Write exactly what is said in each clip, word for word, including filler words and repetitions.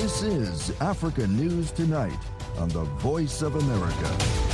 This is Africa News Tonight on the Voice of America.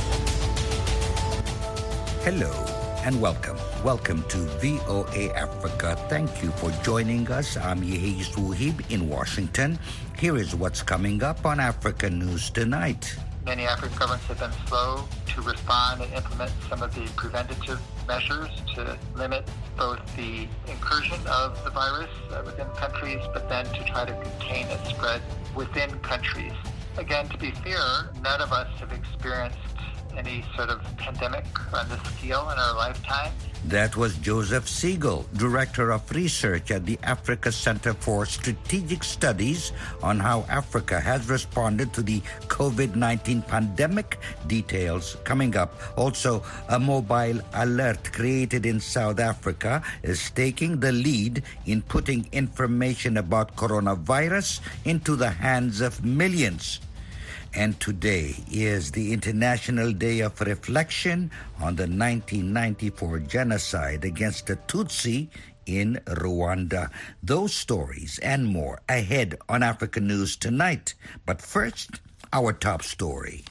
Hello and welcome. Welcome to V O A Africa. Thank you for joining us. I'm Yehi Suhib in Washington. Here is what's coming up on Africa News Tonight. Many African governments have been slow to respond and implement some of the preventative measures to limit both the incursion of the virus within countries, but then to try to contain its spread within countries. Again, to be fair, none of us have experienced any sort of pandemic on this scale in our lifetime. That was Joseph Siegel, Director of Research at the Africa Center for Strategic Studies, on how Africa has responded to the COVID nineteen pandemic. Details coming up. Also, a mobile alert created in South Africa is taking the lead in putting information about coronavirus into the hands of millions. And today is the International Day of Reflection on the nineteen ninety-four genocide against the Tutsi in Rwanda. Those stories and more ahead on Africa News Tonight. But first, our top story.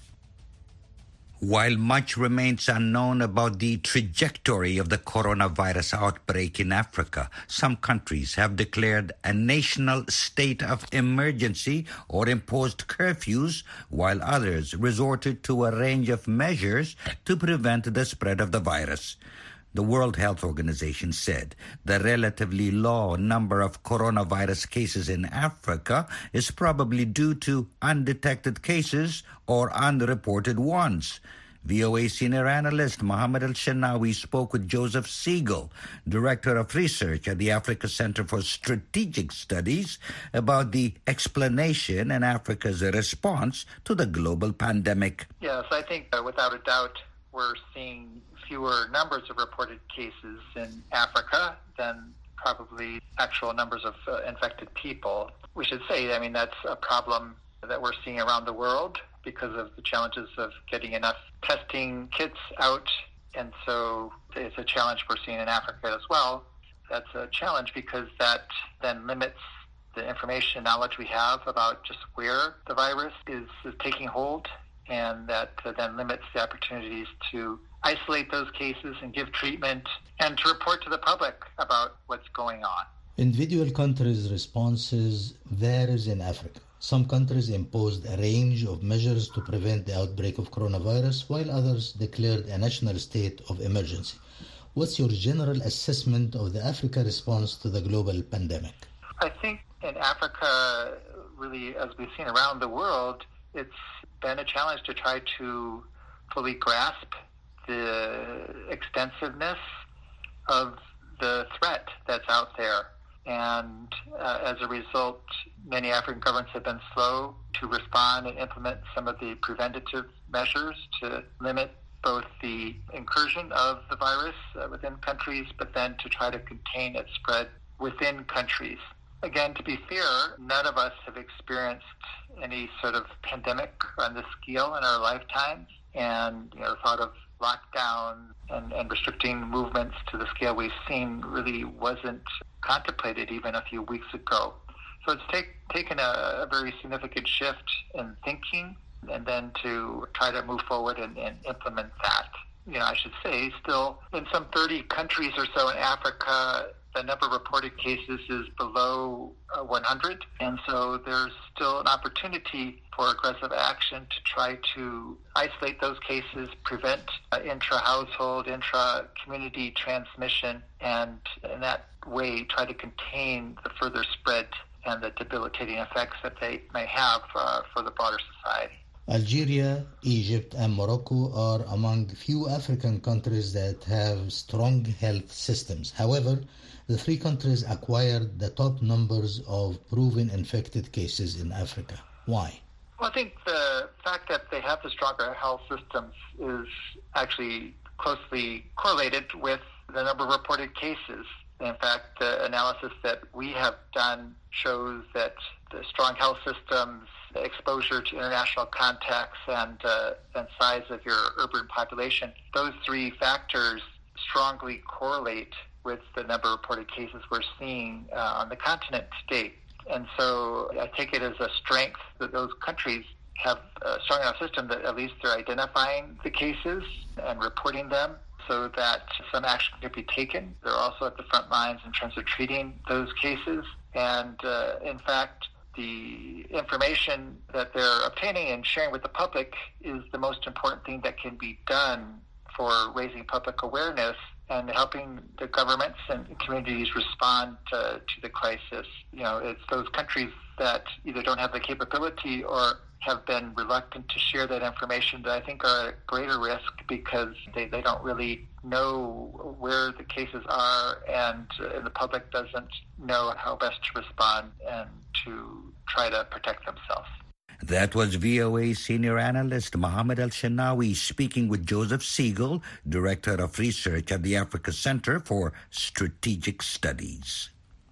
While much remains unknown about the trajectory of the coronavirus outbreak in Africa, some countries have declared a national state of emergency or imposed curfews, while others resorted to a range of measures to prevent the spread of the virus. The World Health Organization said the relatively low number of coronavirus cases in Africa is probably due to undetected cases or unreported ones. V O A senior analyst Mohammed Al-Shanawi spoke with Joseph Siegel, Director of Research at the Africa Center for Strategic Studies, about the explanation and Africa's response to the global pandemic. Yes, I think uh, without a doubt we're seeing fewer numbers of reported cases in Africa than probably actual numbers of uh, infected people. We should say, I mean, that's a problem that we're seeing around the world because of the challenges of getting enough testing kits out. And so it's a challenge we're seeing in Africa as well. That's a challenge because that then limits the information and knowledge we have about just where the virus is, is taking hold, and that uh, then limits the opportunities to isolate those cases and give treatment and to report to the public about what's going on. Individual countries' responses varies in Africa. Some countries imposed a range of measures to prevent the outbreak of coronavirus, while others declared a national state of emergency. What's your general assessment of the Africa response to the global pandemic? I think in Africa, really, as we've seen around the world, it's been a challenge to try to fully grasp the extensiveness of the threat that's out there. And uh, as a result, many African governments have been slow to respond and implement some of the preventative measures to limit both the incursion of the virus uh, within countries, but then to try to contain its spread within countries. Again, to be fair, none of us have experienced any sort of pandemic on this scale in our lifetimes, and you know, the thought of lockdown and, and restricting movements to the scale we've seen really wasn't contemplated even a few weeks ago. So it's take, taken a, a very significant shift in thinking, and then to try to move forward and, and implement that. You know, I should say, still in some thirty countries or so in Africa, the number of reported cases is below uh, one hundred. And so there's still an opportunity for aggressive action to try to isolate those cases, prevent uh, intra-household, intra-community transmission, and in that way try to contain the further spread and the debilitating effects that they may have uh, for the broader society. Algeria, Egypt, and Morocco are among few African countries that have strong health systems. However, the three countries acquired the top numbers of proven infected cases in Africa. Why? Well, I think the fact that they have the stronger health systems is actually closely correlated with the number of reported cases. In fact, the analysis that we have done shows that the strong health systems, the exposure to international contacts, and uh, and size of your urban population, those three factors strongly correlate with the number of reported cases we're seeing uh, on the continent to date. And so I take it as a strength that those countries have a strong enough system that at least they're identifying the cases and reporting them so that some action can be taken. They're also at the front lines in terms of treating those cases. And uh, in fact, the information that they're obtaining and sharing with the public is the most important thing that can be done for raising public awareness and helping the governments and communities respond uh, to the crisis. You know, it's those countries that either don't have the capability or have been reluctant to share that information that I think are at greater risk because they, they don't really know where the cases are, and uh, the public doesn't know how best to respond and to try to protect themselves. That was V O A senior analyst Mohammed El-Shenawi speaking with Joseph Siegel, Director of Research at the Africa Center for Strategic Studies.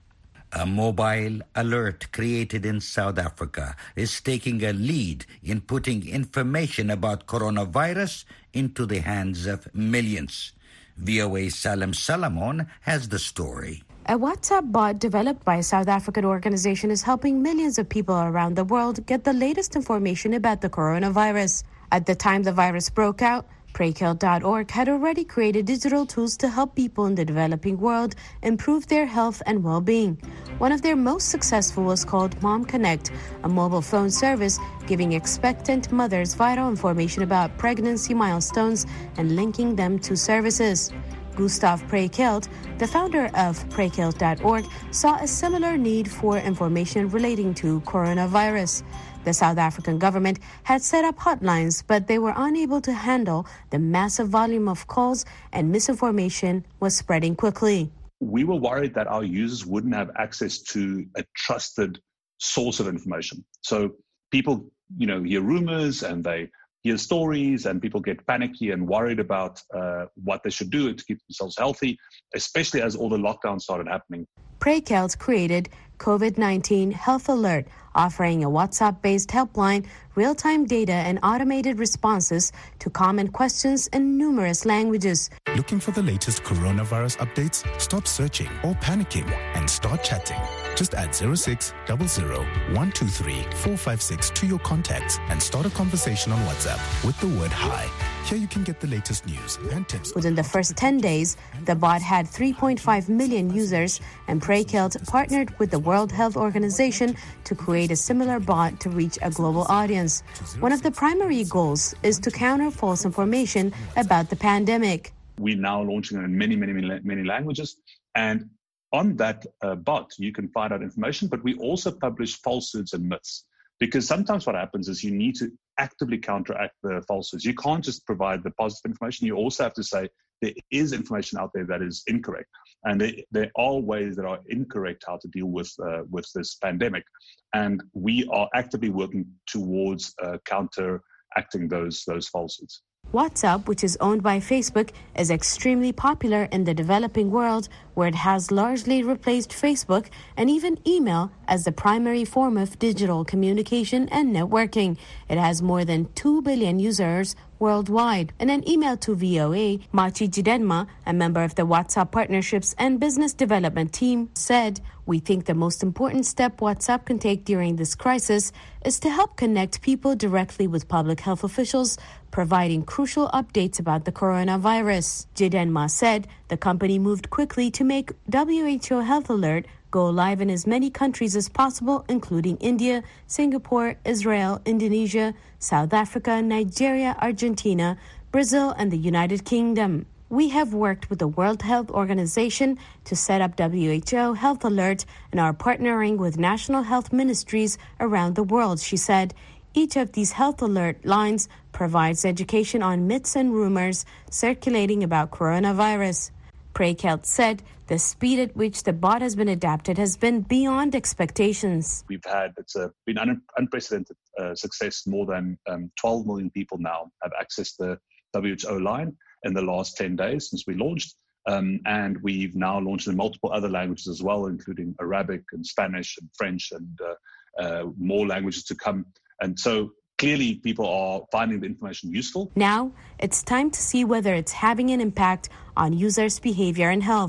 A mobile alert created in South Africa is taking a lead in putting information about coronavirus into the hands of millions. V O A's Salem Salamon has the story. A WhatsApp bot developed by a South African organization is helping millions of people around the world get the latest information about the coronavirus. At the time the virus broke out, pray kilt dot org had already created digital tools to help people in the developing world improve their health and well-being. One of their most successful was called Mom Connect, a mobile phone service giving expectant mothers vital information about pregnancy milestones and linking them to services. Gustav Pray-Kilt, the founder of pray kilt dot org, saw a similar need for information relating to coronavirus. The South African government had set up hotlines, but they were unable to handle the massive volume of calls, and misinformation was spreading quickly. We were worried that our users wouldn't have access to a trusted source of information. So people, you know, hear rumors and they hear stories, and people get panicky and worried about uh, what they should do to keep themselves healthy, especially as all the lockdowns started happening. Pray-Kilt created COVID nineteen Health Alert, offering a WhatsApp-based helpline, real-time data, and automated responses to common questions in numerous languages. Looking for the latest coronavirus updates? Stop searching or panicking and start chatting. Just add zero six zero zero one two three four five six to your contacts and start a conversation on WhatsApp with the word hi. Here you can get the latest news and tips. Within the first ten days, the bot had three point five million users, and Pray-Kilt partnered with the World Health Organization to create a similar bot to reach a global audience. One of the primary goals is to counter false information about the pandemic. We're now launching it in many, many, many, many languages. And on that uh, bot, you can find out information, but we also publish falsehoods and myths. Because sometimes what happens is you need to actively counteract the falsehoods. You can't just provide the positive information. You also have to say there is information out there that is incorrect. And there, there are ways that are incorrect how to deal with uh, with this pandemic. And we are actively working towards uh, counteracting those those falsehoods. WhatsApp, which is owned by Facebook, is extremely popular in the developing world, where it has largely replaced Facebook and even email as the primary form of digital communication and networking. It has more than two billion users worldwide. In an email to V O A, Machi Jidenma, a member of the WhatsApp Partnerships and Business Development team, said, "We think the most important step WhatsApp can take during this crisis is to help connect people directly with public health officials, providing crucial updates about the coronavirus." Jidenma said the company moved quickly to make W H O Health Alert go live in as many countries as possible, including India, Singapore, Israel, Indonesia, South Africa, Nigeria, Argentina, Brazil, and the United Kingdom. "We have worked with the World Health Organization to set up W H O Health Alert and are partnering with national health ministries around the world," she said. Each of these health alert lines provides education on myths and rumors circulating about coronavirus. Pray-Kilt said the speed at which the bot has been adapted has been beyond expectations. We've had, it's a, been un, unprecedented uh, success. More than um, twelve million people now have accessed the W H O line in the last ten days since we launched. Um, and we've now launched in multiple other languages as well, including Arabic and Spanish and French and uh, uh, more languages to come. And so clearly people are finding the information useful. Now it's time to see whether it's having an impact on users' behavior and health.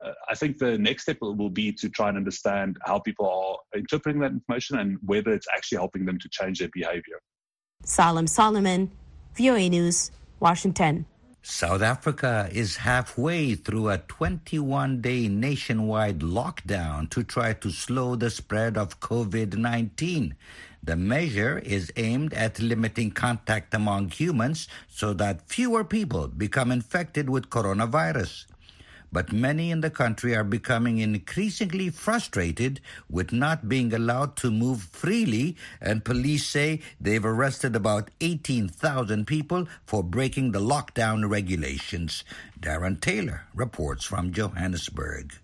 uh, I think the next step will be to try and understand how people are interpreting that information and whether it's actually helping them to change their behavior. Salim Solomon, V O A News, Washington. South Africa is halfway through a twenty-one day nationwide lockdown to try to slow the spread of COVID nineteen. The measure is aimed at limiting contact among humans so that fewer people become infected with coronavirus. But many in the country are becoming increasingly frustrated with not being allowed to move freely, and police say they've arrested about eighteen thousand people for breaking the lockdown regulations. Darren Taylor reports from Johannesburg.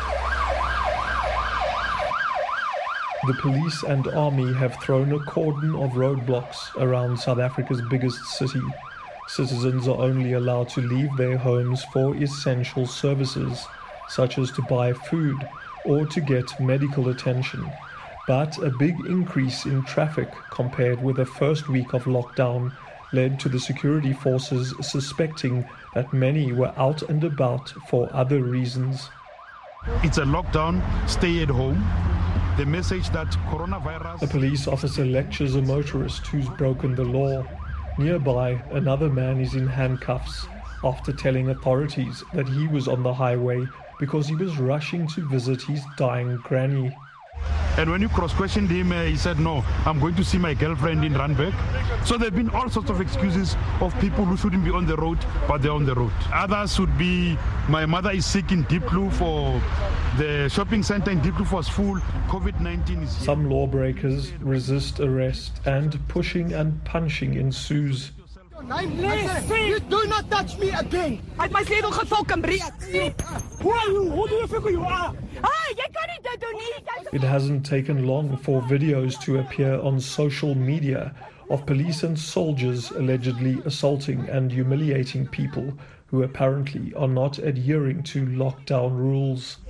The police and army have thrown a cordon of roadblocks around South Africa's biggest city. Citizens are only allowed to leave their homes for essential services, such as to buy food or to get medical attention. But a big increase in traffic compared with the first week of lockdown led to the security forces suspecting that many were out and about for other reasons. It's a lockdown, stay at home. The message that coronavirus... A police officer lectures a motorist who's broken the law. Nearby, another man is in handcuffs after telling authorities that he was on the highway because he was rushing to visit his dying granny. And when you cross-questioned him, uh, he said, no, I'm going to see my girlfriend in Randburg. So there have been all sorts of excuses of people who shouldn't be on the road, but they're on the road. Others would be, my mother is sick in Diepkloof, for the shopping center in Diepkloof was full, COVID nineteen is here. Some lawbreakers resist arrest and pushing and punching ensues. You do not touch me again. Uit my sleutel gesok en breek. Who are you? Who do you think you are? Ah, jy kan nie dit doen nie. It hasn't taken long for videos to appear on social media of police and soldiers allegedly assaulting and humiliating people who apparently are not adhering to lockdown rules.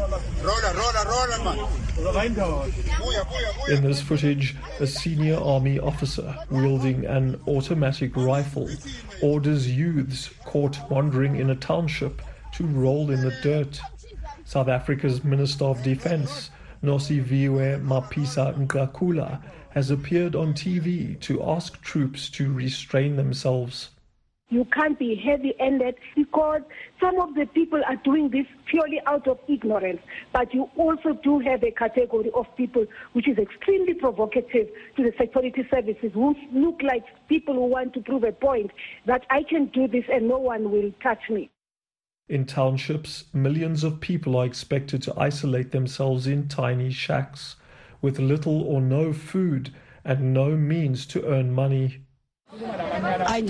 In this footage, a senior army officer wielding an automatic rifle orders youths caught wandering in a township to roll in the dirt. South Africa's Minister of Defense, Nosiviwe Mapisa Nkakula, has appeared on T V to ask troops to restrain themselves. You can't be heavy-handed because some of the people are doing this purely out of ignorance. But you also do have a category of people which is extremely provocative to the security services, who look like people who want to prove a point that I can do this and no one will touch me. In townships, millions of people are expected to isolate themselves in tiny shacks with little or no food and no means to earn money. This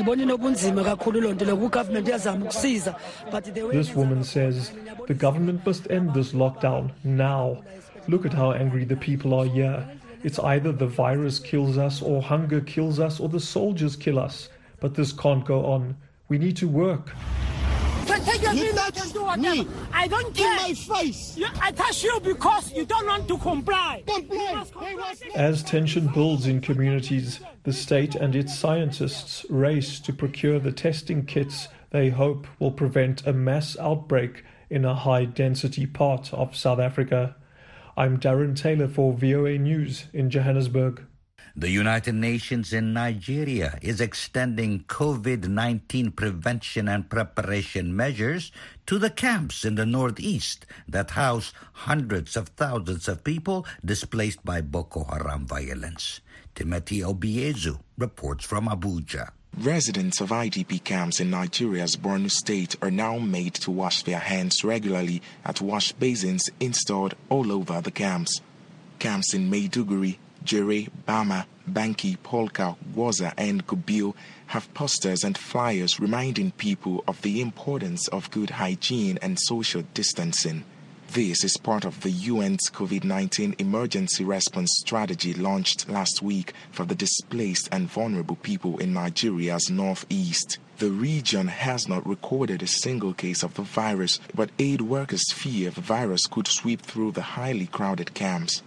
woman says the government must end this lockdown now. Look at how angry the people are here. It's either the virus kills us or hunger kills us or the soldiers kill us. But this can't go on. We need to work. You touch me. I don't care. In my face. You, I touch you because you don't want to comply. Comply. As tension builds in communities, the state and its scientists race to procure the testing kits they hope will prevent a mass outbreak in a high-density part of South Africa. I'm Darren Taylor for V O A News in Johannesburg. The United Nations in Nigeria is extending COVID nineteen prevention and preparation measures to the camps in the northeast that house hundreds of thousands of people displaced by Boko Haram violence. Timothy Obiezu reports from Abuja. Residents of I D P camps in Nigeria's Borno state are now made to wash their hands regularly at wash basins installed all over the camps. Camps in Maiduguri, Jere, Bama, Banki, Polka, Gwaza, and Gubil have posters and flyers reminding people of the importance of good hygiene and social distancing. This is part of the U N's COVID nineteen emergency response strategy launched last week for the displaced and vulnerable people in Nigeria's northeast. The region has not recorded a single case of the virus, but aid workers fear the virus could sweep through the highly crowded camps.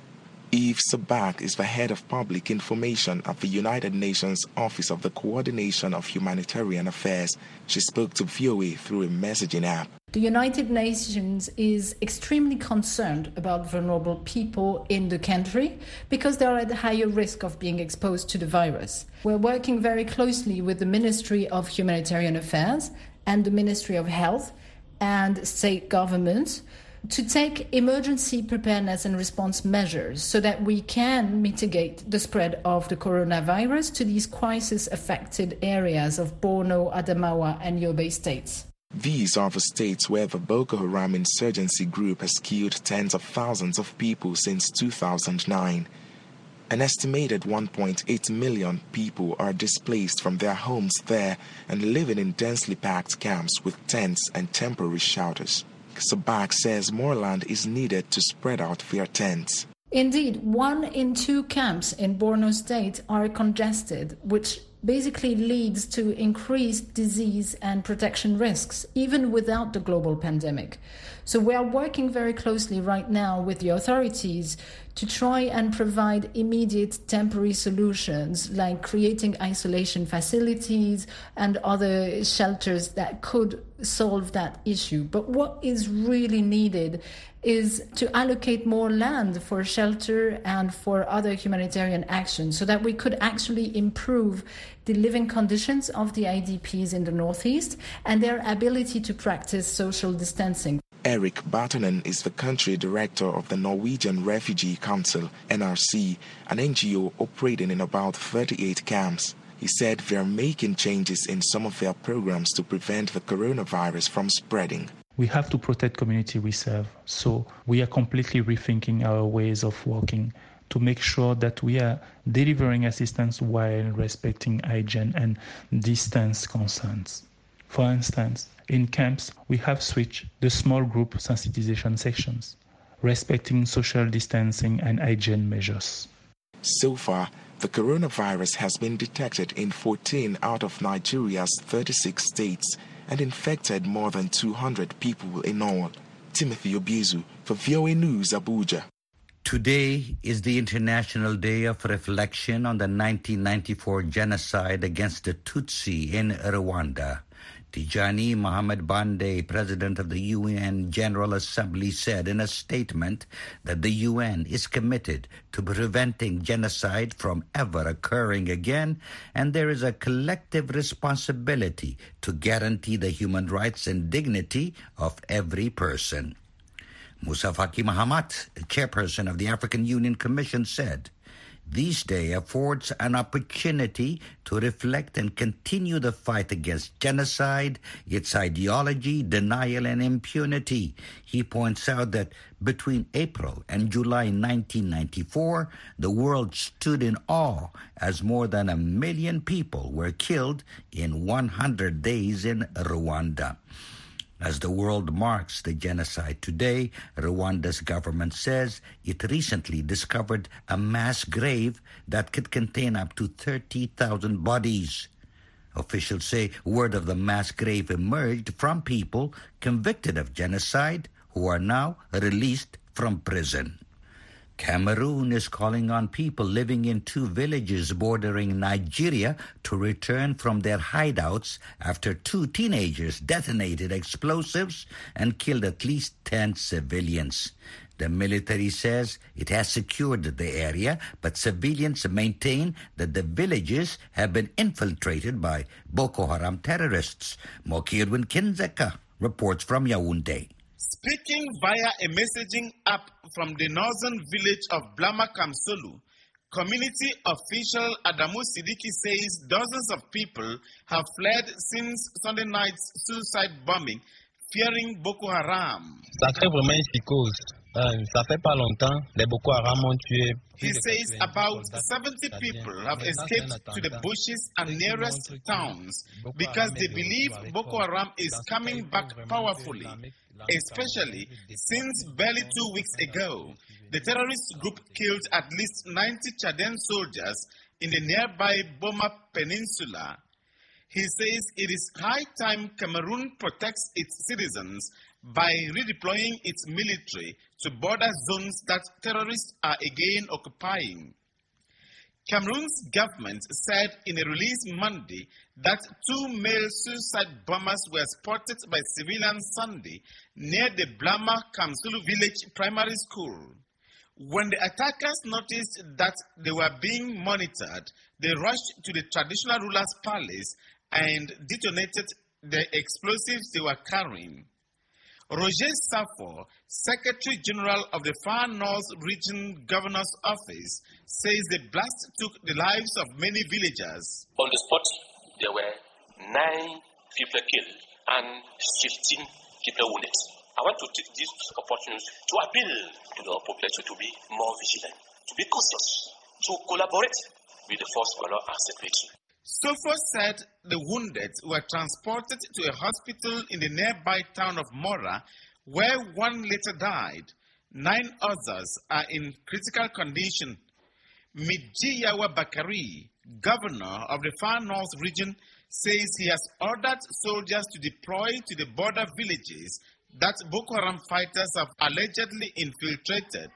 Eve Sabak is the head of public information at the United Nations Office of the Coordination of Humanitarian Affairs. She spoke to V O A through a messaging app. The United Nations is extremely concerned about vulnerable people in the country because they are at a higher risk of being exposed to the virus. We're working very closely with the Ministry of Humanitarian Affairs and the Ministry of Health and state governments to take emergency preparedness and response measures so that we can mitigate the spread of the coronavirus to these crisis-affected areas of Borno, Adamawa, and Yobe states. These are the states where the Boko Haram insurgency group has killed tens of thousands of people since two thousand nine. An estimated one point eight million people are displaced from their homes there and living in densely packed camps with tents and temporary shelters. Sabak says more land is needed to spread out their tents. Indeed, one in two camps in Borno State are congested, which basically leads to increased disease and protection risks, even without the global pandemic. So we are working very closely right now with the authorities to try and provide immediate temporary solutions, like creating isolation facilities and other shelters that could solve that issue. But what is really needed is to allocate more land for shelter and for other humanitarian actions so that we could actually improve the living conditions of the I D Ps in the Northeast and their ability to practice social distancing. Eric Bartonen is the country director of the Norwegian Refugee Council, N R C, an N G O operating in about thirty-eight camps. He said they're making changes in some of their programs to prevent the coronavirus from spreading. We have to protect community we serve, so we are completely rethinking our ways of working to make sure that we are delivering assistance while respecting hygiene and distance concerns. For instance, in camps, we have switched the small group sensitization sections, respecting social distancing and hygiene measures. So far, the coronavirus has been detected in fourteen out of Nigeria's thirty-six states and infected more than two hundred people in all. Timothy Obiezu for V O A News, Abuja. Today is the International Day of Reflection on the nineteen ninety-four genocide against the Tutsi in Rwanda. Tijani Mohamed Bande, president of the U N General Assembly, said in a statement that the U N is committed to preventing genocide from ever occurring again, and there is a collective responsibility to guarantee the human rights and dignity of every person. Musa Faki Mahamat, chairperson of the African Union Commission, said, "This day affords an opportunity to reflect and continue the fight against genocide, its ideology, denial, and impunity." He points out that between April and July nineteen ninety-four, the world stood in awe as more than a million people were killed in one hundred days in Rwanda. As the world marks the genocide today, Rwanda's government says it recently discovered a mass grave that could contain up to thirty thousand bodies. Officials say word of the mass grave emerged from people convicted of genocide who are now released from prison. Cameroon is calling on people living in two villages bordering Nigeria to return from their hideouts after two teenagers detonated explosives and killed at least ten civilians. The military says it has secured the area, but civilians maintain that the villages have been infiltrated by Boko Haram terrorists. Mokirwin Kinzeka reports from Yaoundé. Speaking via a messaging app from the northern village of Blama Kamsolu, community official Adamu Sidiki says dozens of people have fled since Sunday night's suicide bombing, fearing Boko Haram. Ça crée vraiment une psychose. Ça fait pas longtemps, les Boko Haram ont tué. He says about seventy people have escaped to the bushes and nearest towns because they believe Boko Haram is coming back powerfully, especially since barely two weeks ago, the terrorist group killed at least ninety Chadian soldiers in the nearby Boma Peninsula. He says it is high time Cameroon protects its citizens by redeploying its military to border zones that terrorists are again occupying. Cameroon's government said in a release Monday that two male suicide bombers were spotted by civilians Sunday near the Blama Kamsulu village primary school. When the attackers noticed that they were being monitored, they rushed to the traditional ruler's palace and detonated the explosives they were carrying. Roger Safo, Secretary General of the Far North Region Governor's Office, says the blast took the lives of many villagers. On the spot, there were nine people killed and fifteen people wounded. I want to take this opportunity to appeal to the population to be more vigilant, to be cautious, to collaborate with the force of law and security. Sofo said the wounded were transported to a hospital in the nearby town of Mora, where one later died. Nine others are in critical condition. Mijiyawa Bakari, governor of the Far North region, says he has ordered soldiers to deploy to the border villages that Boko Haram fighters have allegedly infiltrated.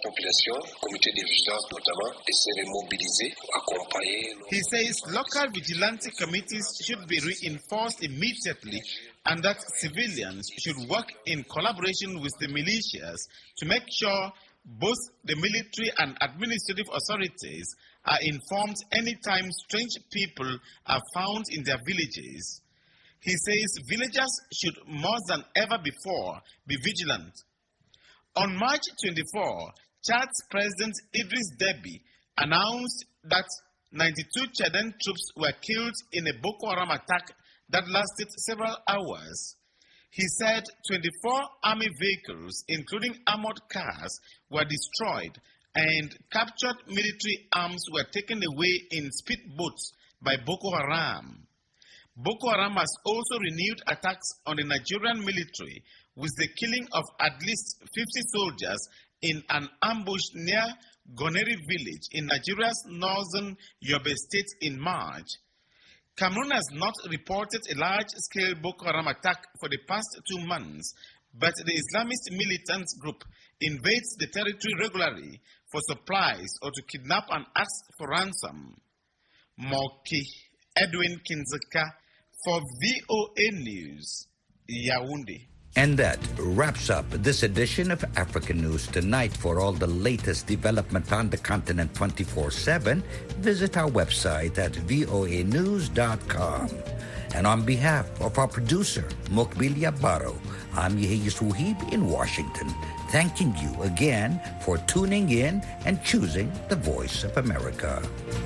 He says local vigilante committees should be reinforced immediately and that civilians should work in collaboration with the militias to make sure both the military and administrative authorities are informed anytime strange people are found in their villages. He says villagers should more than ever before be vigilant. On March twenty-fourth, Chad's President Idris Deby announced that ninety-two Chadan troops were killed in a Boko Haram attack that lasted several hours. He said twenty-four army vehicles, including armored cars, were destroyed and captured military arms were taken away in speedboats by Boko Haram. Boko Haram has also renewed attacks on the Nigerian military with the killing of at least fifty soldiers in an ambush near Goneri village in Nigeria's northern Yobe state in March. Cameroon has not reported a large-scale Boko Haram attack for the past two months, but the Islamist militant group invades the territory regularly for supplies or to kidnap and ask for ransom. Moki Edwin Kinzeka for V O A News, Yaoundé. And that wraps up this edition of African News Tonight. For all the latest development on the continent twenty-four seven, visit our website at voa news dot com. And on behalf of our producer, Mokbilia Baro, I'm Yehiyas Wuhib in Washington, thanking you again for tuning in and choosing the Voice of America.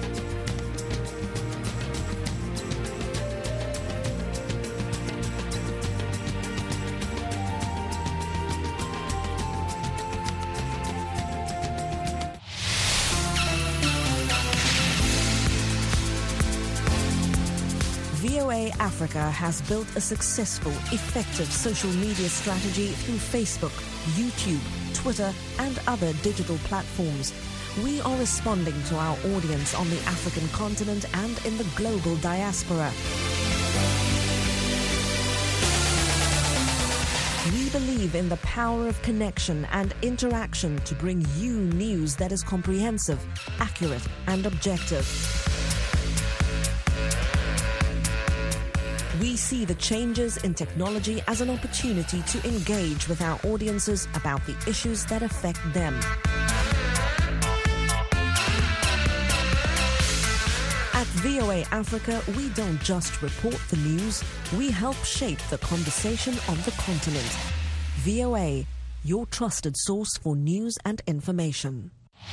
V O A Africa has built a successful, effective social media strategy through Facebook, YouTube, Twitter, and other digital platforms. We are responding to our audience on the African continent and in the global diaspora. We believe in the power of connection and interaction to bring you news that is comprehensive, accurate, and objective. We see the changes in technology as an opportunity to engage with our audiences about the issues that affect them. At V O A Africa, we don't just report the news, we help shape the conversation on the continent. V O A, your trusted source for news and information.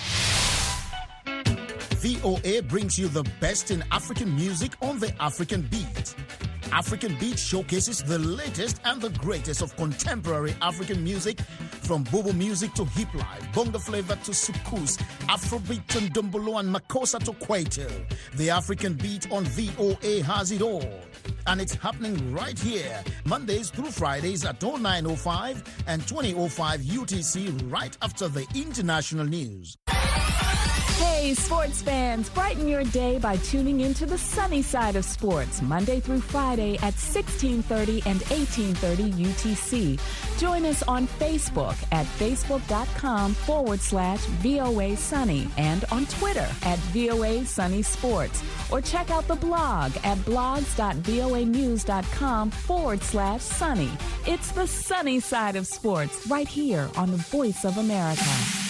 V O A brings you the best in African music on the African Beat. African Beat showcases the latest and the greatest of contemporary African music, from Bobo music to hip life, bongo flavor to soukous, Afrobeat to Ndombolo and Makossa to Kwaito. The African Beat on V O A has it all. And it's happening right here, Mondays through Fridays at oh nine oh five and twenty oh five U T C, right after the international news. Hey, sports fans, brighten your day by tuning into the sunny side of sports, Monday through Friday at sixteen thirty and eighteen thirty U T C. Join us on Facebook at facebook.com forward slash VOA Sunny and on Twitter at VOA Sunny Sports. Or check out the blog at blogs.voanews.com forward slash sunny. It's the sunny side of sports right here on the Voice of America.